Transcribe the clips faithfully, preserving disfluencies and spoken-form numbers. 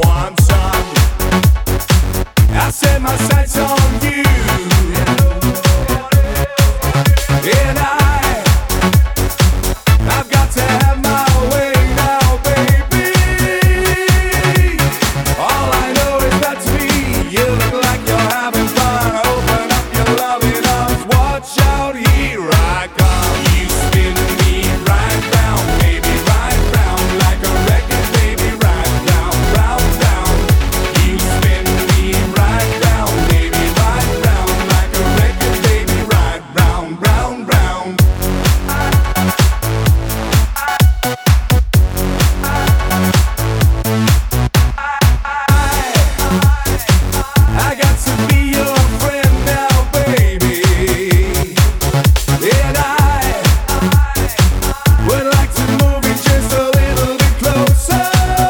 want some. I set my sights on you, and I, I've got to have my way now, baby. All I know is that's me. You look like you're having fun. Open up your loving arms. Watch out, here I come. You spin me right round, baby, right round like a record, baby, right round, round, round. You spin me right round, baby, right round like a record, baby, right round, round, round. I got to be your friend now, baby, and I would like to move you just a little bit closer.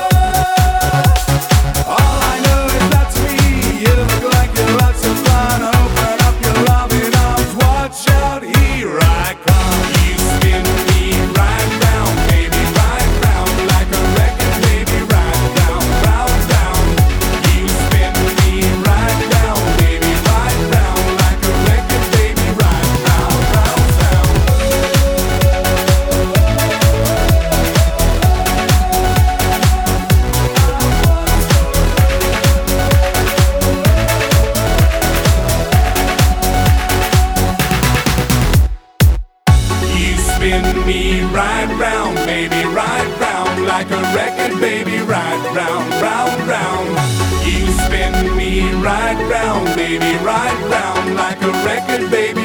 All I know is that's me. You look like you're lots of fun. Open up your loving arms. Watch out, here I come. You spin me right round, baby, right round like a record, baby, right round, round, round. You spin me right round, baby, right round like a record, baby, right round, round, round. You spin me right round, baby, right round like a record, baby, right round, round, round. You spin me right round, baby, right round like a record, baby,